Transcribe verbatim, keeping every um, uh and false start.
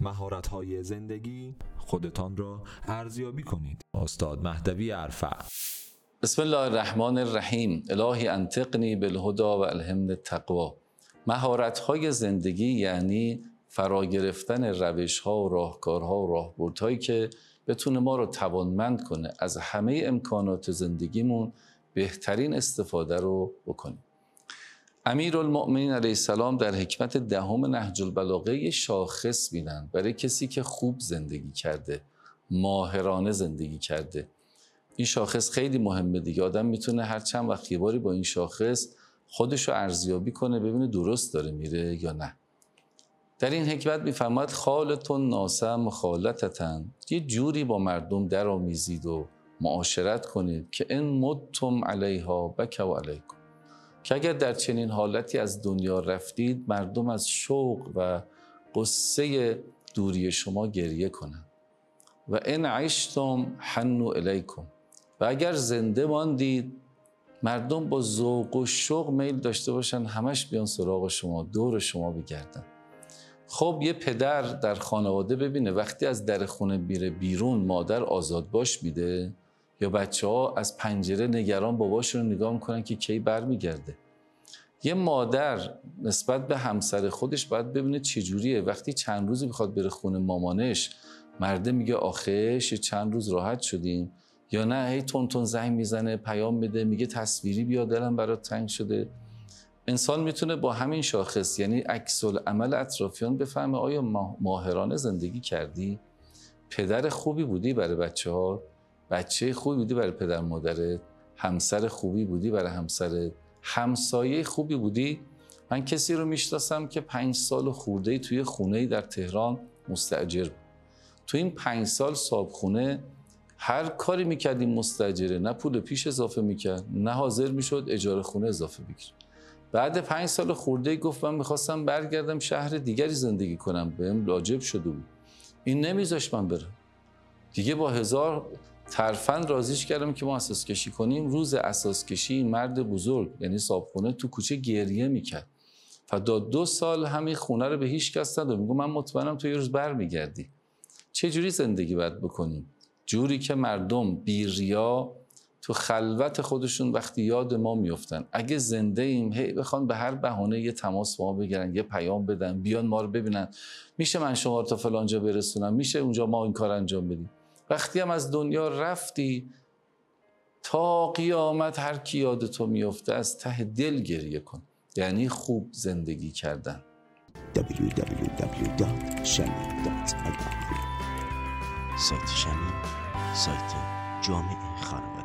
مهارت‌های زندگی خودتان را ارزیابی کنید. استاد مهدوی ارفع. بسم الله الرحمن الرحیم. الهی انطقنی بالهدی و الهمنی التقوی. مهارت‌های زندگی یعنی فرا گرفتن روش‌ها و راهکارها و راهبردهایی که بتونه ما رو توانمند کنه از همه امکانات زندگیمون بهترین استفاده رو بکنیم. امیرالمؤمنین علیه السلام در حکمت دهم نهج البلاغه یه شاخص میدن برای کسی که خوب زندگی کرده، ماهرانه زندگی کرده. این شاخص خیلی مهمه دیگه. آدم میتونه هر چند وقت یه باری با این شاخص خودش رو ارزیابی کنه، ببینه درست داره میره یا نه. در این حکمت میفرماید خالتون ناسا مخالطتن، یه جوری با مردم در آمیزید و معاشرت کنید که ان متم علیها بکوا علیکم، که اگر در چنین حالتی از دنیا رفتید مردم از شوق و قصه دوری شما گریه کنند. و ان عشتم حنوا الیکم، و اگر زنده ماندید مردم با ذوق و شوق میل داشته باشن همش بیان سراغ شما، دور شما بگردن. خب یه پدر در خانواده ببینه وقتی از در خونه میره بیرون مادر آزاد باش میده، یا بچه ها از پنجره نگران باباشون رو نگاه میکنن که کی بر میگرده. یه مادر نسبت به همسر خودش باید ببینه چجوریه. وقتی چند روزی بخواد بره خونه مامانش، مرده میگه آخش چند روز راحت شدیم، یا نه هی تون تون زنگ میزنه، پیام میده، میگه تصویری بیا دلم برات تنگ شده. انسان میتونه با همین شاخص یعنی عکس العمل اطرافیان بفهمه آیا ماهرانه زندگی کردی؟ پدر خوبی بودی برای بچه ها؟ بچه خوبی بودی برای پدر مادرت؟ همسر خوبی بودی برای همسرت؟ همسایه خوبی بودی؟ من کسی رو میشناسم که پنج سال خورده‌ای توی خونه‌ای در تهران مستاجر بود. تو این پنج سال صاحبخونه هر کاری میکرد این مستاجره، نه پول پیش اضافه میکرد، نه حاضر میشد اجاره خونه اضافه بگیره. بعد پنج سال خورده‌ای گفت من میخواستم برگردم شهر دیگری زندگی کنم، بهم واجب شده بود. این نمیذاشت من برم. دیگه با هزار ترفند راضیش کردم که ما اساس کشی کنیم. روز اساس کشی مرد بزرگ یعنی صاحبخونه تو کوچه گریه میکرد. فدا دو سال همین خونه رو به هیچ کس نداد. میگم من مطمئنم تو یه روز برمیگردی. چه جوری زندگی باید بکنیم؟ جوری که مردم بی ریا تو خلوت خودشون وقتی یاد ما میفتن، اگه زنده ایم هی بخوان به هر بهانه یه تماس با ما بگیرن، یه پیام بدن، بیان ما رو ببینن، میشه من شما رو تا فلان جا برسونم، میشه اونجا ما این کار انجام بدیم. وقتی هم از دنیا رفتی تا قیامت هر کی یاد تو میفته از ته دل گریه کن، یعنی خوب زندگی کردن. دبلیو دبلیو دبلیو دات شمیم دات آی آر سایت شمیم، سایت جامعه خانواده.